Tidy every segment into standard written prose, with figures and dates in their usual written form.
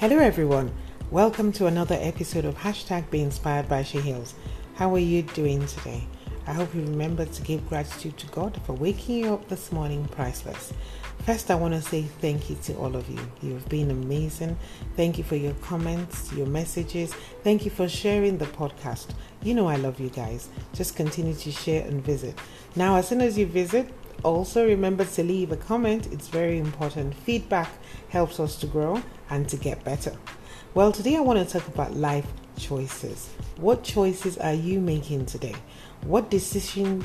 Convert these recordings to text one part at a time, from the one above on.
Hello everyone, welcome to another episode of Be Inspired by She Heals. How are you doing today? I hope you remember to give gratitude to God for waking you up this morning priceless. First, I want to say thank you to all of you. You've been amazing. Thank you for your comments, your messages. Thank you for sharing the podcast. You know I love you guys. Just continue to share and visit. Now, as soon as you visit, also remember to leave a comment. It's very important. Feedback helps us to grow and to get better. Well, today I want to talk about life choices. What choices are you making today? What decisions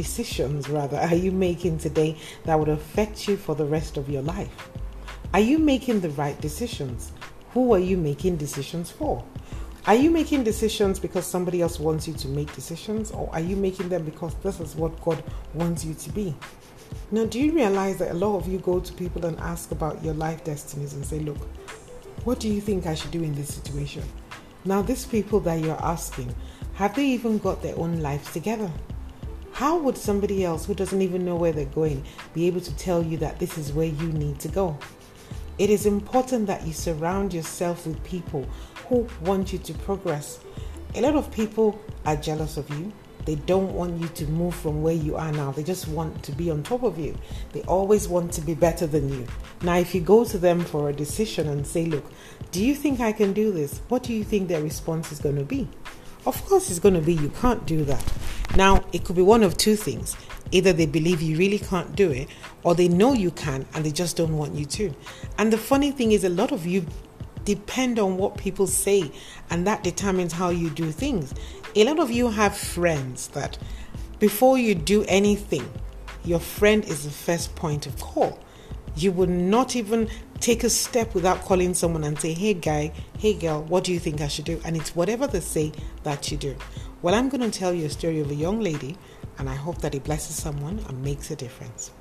are you making today that would affect you for the rest of your life? Are you making the right decisions? Who are you making decisions for? Are you making decisions because somebody else wants you to make decisions, or are you making them because this is what God wants you to be? Now, do you realize that a lot of you go to people and ask about your life destinies and say, look, what do you think I should do in this situation? Now, these people that you're asking, have they even got their own lives together? How would somebody else who doesn't even know where they're going be able to tell you that this is where you need to go? It is important that you surround yourself with people who want you to progress. A lot of people are jealous of you. They don't want you to move from where you are now. They just want to be on top of you. They always want to be better than you. Now, if you go to them for a decision and say, look, do you think I can do this? What do you think their response is going to be? Of course, it's going to be, you can't do that. Now, it could be one of two things. Either they believe you really can't do it, or they know you can and they just don't want you to. And the funny thing is, a lot of you depend on what people say, and that determines how you do things. A lot of you have friends that before you do anything, your friend is the first point of call. You would not even take a step without calling someone and say, hey guy, hey girl, what do you think I should do? And it's whatever they say that you do. Well, I'm going to tell you a story of a young lady, and I hope that it blesses someone and makes a difference.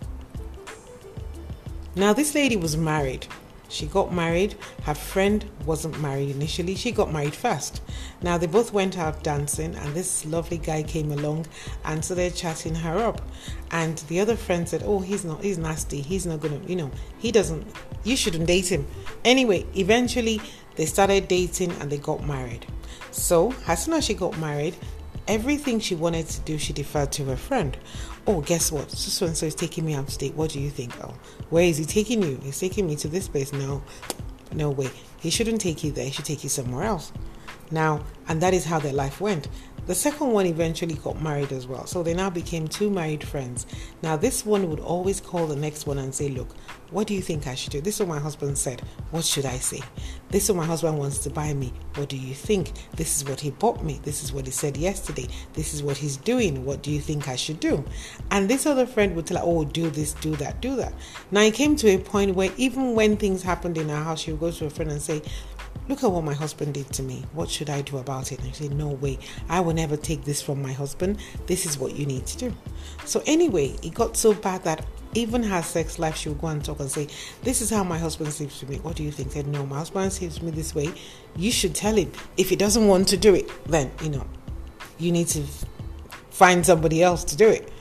Now, this lady was married. She got married. Her friend wasn't married initially. She got married first. Now, they both went out dancing, and this lovely guy came along, and so they're chatting her up. And the other friend said, oh, he's nasty. He's not going to, you shouldn't date him. Anyway, eventually they started dating and they got married. So as soon as she got married, everything she wanted to do, she deferred to her friend. Oh, guess what? So-and-so is taking me out to date. What do you think? Oh, where is he taking you? He's taking me to this place. No way. He shouldn't take you there. He should take you somewhere else. Now, and that is how their life went. The second one eventually got married as well. So they now became two married friends. Now, this one would always call the next one and say, look, what do you think I should do? This is what my husband said. What should I say? This is what my husband wants to buy me. What do you think? This is what he bought me. This is what he said yesterday. This is what he's doing. What do you think I should do? And this other friend would tell her, oh, do this, do that, do that. Now, it came to a point where even when things happened in our house, she would go to a friend and say, look at what my husband did to me. What should I do about it? And she said, no way. I will never take this from my husband. This is what you need to do. So anyway, it got so bad that even her sex life, she would go and talk and say, this is how my husband sleeps with me. What do you think? Said, no, my husband sleeps with me this way. You should tell him. If he doesn't want to do it, then, you need to find somebody else to do it.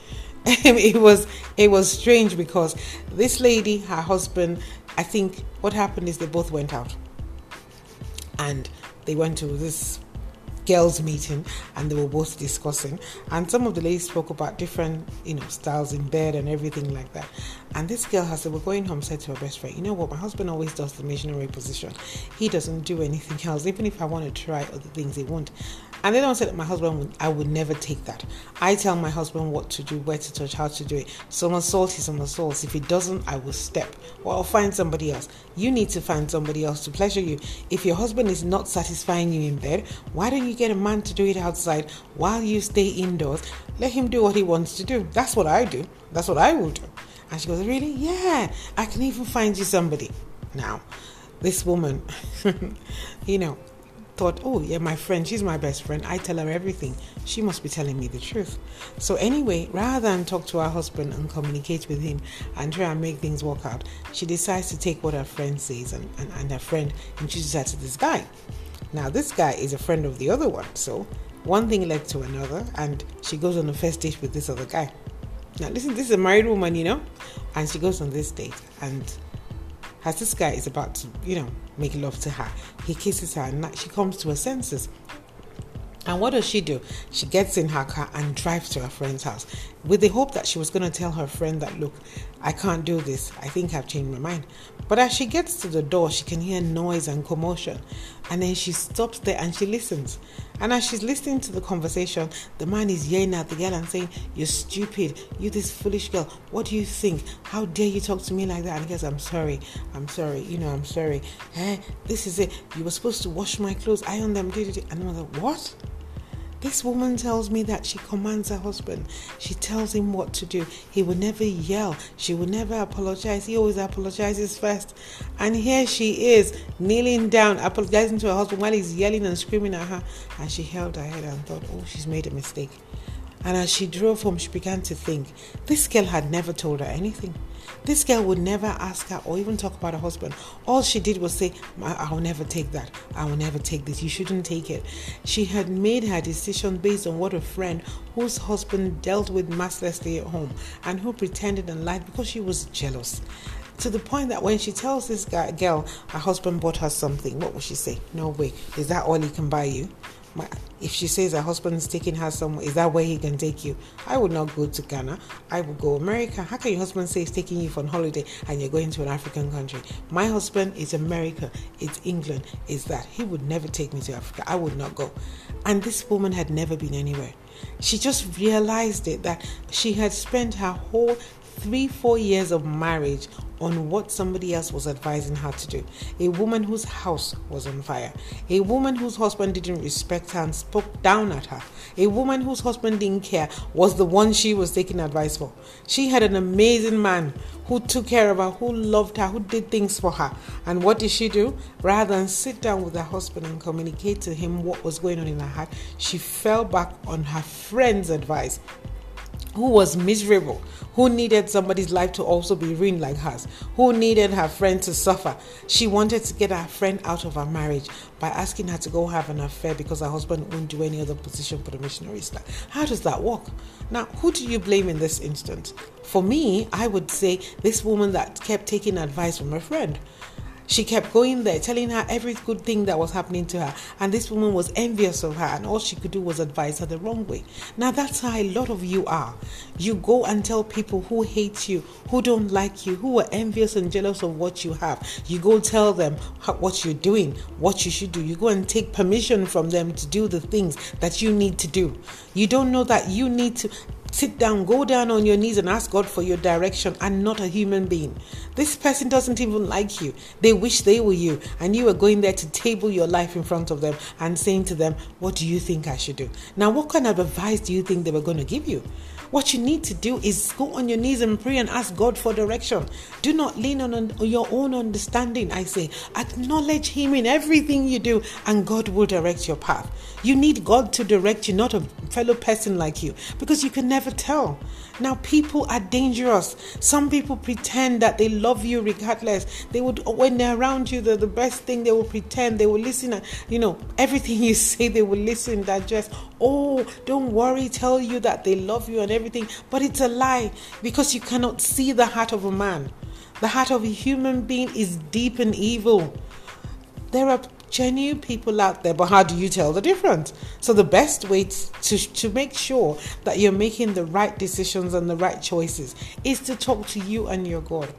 It was strange because this lady, her husband, I think what happened is they both went out. And they went to this girls' meeting and they were both discussing. And some of the ladies spoke about different, styles in bed and everything like that. And this girl, as they were going home, said to her best friend, you know what, my husband always does the missionary position. He doesn't do anything else. Even if I want to try other things, he won't. And they don't say that my husband I would never take that. I tell my husband what to do, where to touch, how to do it. Some assault is some assault. If he doesn't, I will step. Or I'll find somebody else. You need to find somebody else to pleasure you. If your husband is not satisfying you in bed, why don't you get a man to do it outside while you stay indoors? Let him do what he wants to do. That's what I do. That's what I will do. And she goes, really? Yeah, I can even find you somebody. Now, this woman, thought, oh yeah, my friend, she's my best friend. I tell her everything. She must be telling me the truth. So anyway, rather than talk to her husband and communicate with him and try and make things work out, she decides to take what her friend says and her friend introduces her to this guy. Now, this guy is a friend of the other one. So one thing led to another, and she goes on a first date with this other guy. Now listen, this is a married woman, and she goes on this date, and as this guy is about to, make love to her. He kisses her and she comes to her senses. And what does she do? She gets in her car and drives to her friend's house with the hope that she was going to tell her friend that, look, I can't do this. I think I've changed my mind. But as she gets to the door, she can hear noise and commotion. And then she stops there and she listens. And as she's listening to the conversation, the man is yelling at the girl and saying, you're stupid. You this foolish girl. What do you think? How dare you talk to me like that? And he goes, I'm sorry. I'm sorry. This is it. You were supposed to wash my clothes, iron them. And I was like, what? This woman tells me that she commands her husband. She tells him what to do. He will never yell. She will never apologize. He always apologizes first. And here she is, kneeling down, apologizing to her husband while he's yelling and screaming at her. And she held her head and thought, oh, she's made a mistake. And as she drove home, she began to think, this girl had never told her anything. This girl would never ask her or even talk about her husband. All she did was say, I will never take that. I will never take this. You shouldn't take it. She had made her decision based on what a friend whose husband dealt with mercilessly at home and who pretended and lied because she was jealous. To the point that when she tells this girl her husband bought her something, what will she say? No way. Is that all he can buy you? If she says her husband's taking her somewhere, is that where he can take you? I would not go to Ghana. I would go America. How can your husband say he's taking you for a holiday and you're going to an African country? My husband is America. It's England. It's that. He would never take me to Africa. I would not go. And this woman had never been anywhere. She just realized it, that she had spent her whole 3-4 years of marriage on what somebody else was advising her to do. A woman whose house was on fire. A woman whose husband didn't respect her and spoke down at her. A woman whose husband didn't care was the one she was taking advice for. She had an amazing man who took care of her, who loved her, who did things for her. And what did she do? Rather than sit down with her husband and communicate to him what was going on in her heart, she fell back on her friend's advice, who was miserable, who needed somebody's life to also be ruined like hers, who needed her friend to suffer. She wanted to get her friend out of her marriage by asking her to go have an affair because her husband won't do any other position for the missionaries. How does that work? Now, who do you blame in this instance? For me, I would say this woman that kept taking advice from her friend. She kept going there, telling her every good thing that was happening to her. And this woman was envious of her, and all she could do was advise her the wrong way. Now, that's how a lot of you are. You go and tell people who hate you, who don't like you, who are envious and jealous of what you have. You go tell them what you're doing, what you should do. You go and take permission from them to do the things that you need to do. You don't know that you need to sit down, go down on your knees and ask God for your direction, and not a human being. This person doesn't even like you. They wish they were you, and you are going there to table your life in front of them and saying to them, what do you think I should do? Now, what kind of advice do you think they were going to give you? What you need to do is go on your knees and pray and ask God for direction. Do not lean on your own understanding. I say, acknowledge Him in everything you do, and God will direct your path. You need God to direct you, not a fellow person like you, because you can never tell. Now, people are dangerous. Some people pretend that they love you regardless. They would, when they're around you, they're the best thing. They will pretend, they will listen, and everything you say, they will listen, digest. Oh, don't worry, tell you that they love you and everything, but it's a lie, because you cannot see the heart of a man. The heart of a human being is deep and evil. There are genuine people out there, but how do you tell the difference? So the best way to make sure that you're making the right decisions and the right choices is to talk to you and your God.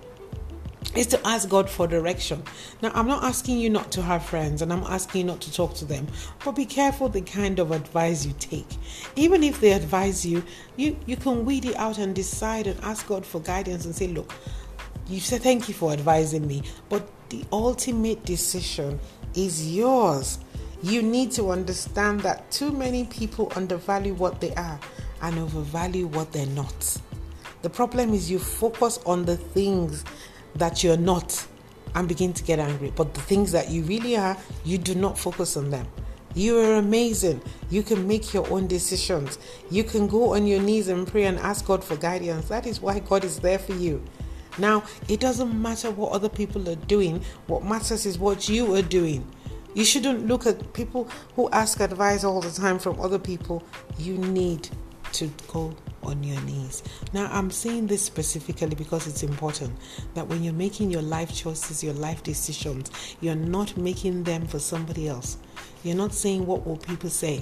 Is to ask God for direction. Now, I'm not asking you not to have friends, and I'm asking you not to talk to them, but be careful the kind of advice you take. Even if they advise you, you can weed it out and decide and ask God for guidance and say, look, you said thank you for advising me, but the ultimate decision is yours. You need to understand that too many people undervalue what they are and overvalue what they're not. The problem is you focus on the things that you're not and begin to get angry, but the things that you really are, you do not focus on them. You are amazing. You can make your own decisions. You can go on your knees and pray and ask God for guidance. That is why God is there for you. Now, it doesn't matter what other people are doing. What matters is what you are doing. You shouldn't look at people who ask advice all the time from other people. You need to go on your knees. Now, I'm saying this specifically because it's important that when you're making your life choices, your life decisions, you're not making them for somebody else. You're not saying, what will people say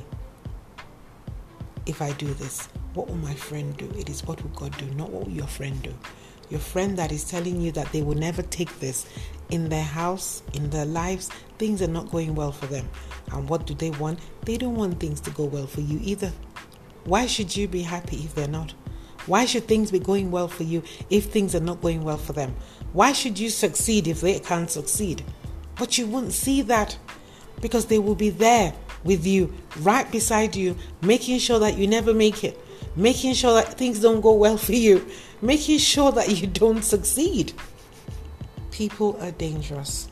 if I do this? What will my friend do? It is what will God do, not what will your friend do. Your friend that is telling you that they will never take this in their house, in their lives, things are not going well for them. And what do they want? They don't want things to go well for you either. Why should you be happy if they're not? Why should things be going well for you if things are not going well for them? Why should you succeed if they can't succeed? But you won't see that because they will be there with you, right beside you, making sure that you never make it, making sure that things don't go well for you, making sure that you don't succeed. People are dangerous.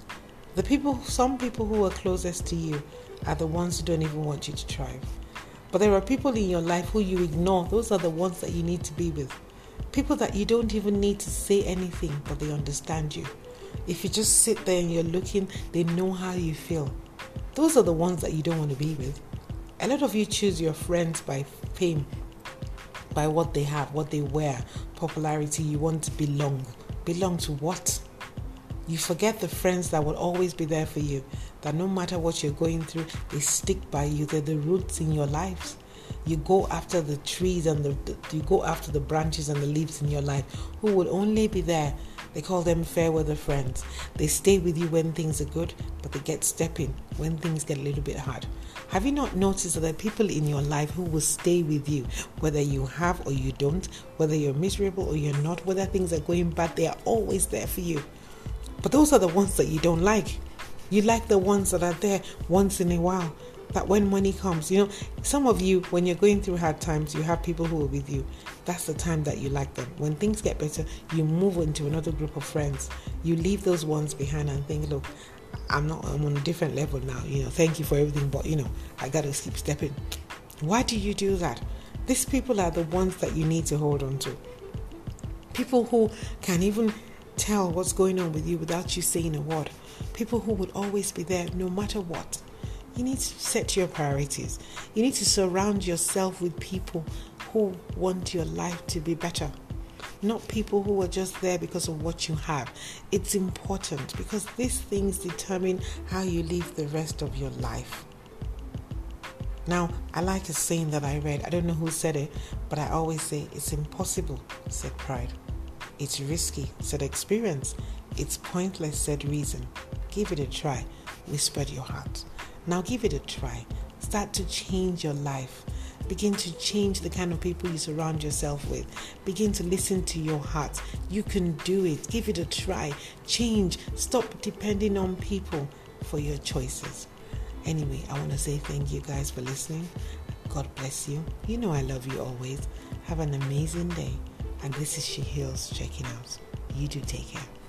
Some people who are closest to you are the ones who don't even want you to thrive. But there are people in your life who you ignore. Those are the ones that you need to be with. People that you don't even need to say anything, but they understand you. If you just sit there and you're looking, they know how you feel. Those are the ones that you don't want to be with. A lot of you choose your friends by fame, by what they have, what they wear, popularity. You want to belong. Belong to what? You forget the friends that will always be there for you, that no matter what you're going through, they stick by you. They're the roots in your lives. You go after the trees and you go after the branches and the leaves in your life who will only be there. They call them fair weather friends. They stay with you when things are good, but they get stepping when things get a little bit hard. Have you not noticed that there are people in your life who will stay with you, whether you have or you don't, whether you're miserable or you're not, whether things are going bad, they are always there for you. But those are the ones that you don't like. You like the ones that are there once in a while, that when money comes, some of you, when you're going through hard times, you have people who are with you. That's the time that you like them. When things get better, you move into another group of friends. You leave those ones behind and think, look, I'm on a different level now. Thank you for everything, but I got to keep stepping. Why do you do that? These people are the ones that you need to hold on to. People who can even tell what's going on with you without you saying a word. People who would always be there no matter what. You need to set your priorities. You need to surround yourself with people who want your life to be better. Not people who are just there because of what you have. It's important because these things determine how you live the rest of your life. Now, I like a saying that I read. I don't know who said it, but I always say, it's impossible, said pride. It's risky, said experience. It's pointless, said reason. Give it a try, whispered your heart. Now give it a try. Start to change your life. Begin to change the kind of people you surround yourself with. Begin to listen to your heart. You can do it. Give it a try. Change. Stop depending on people for your choices. Anyway, I want to say thank you guys for listening. God bless you. You know I love you always. Have an amazing day. And this is She Heals checking out. You do take care.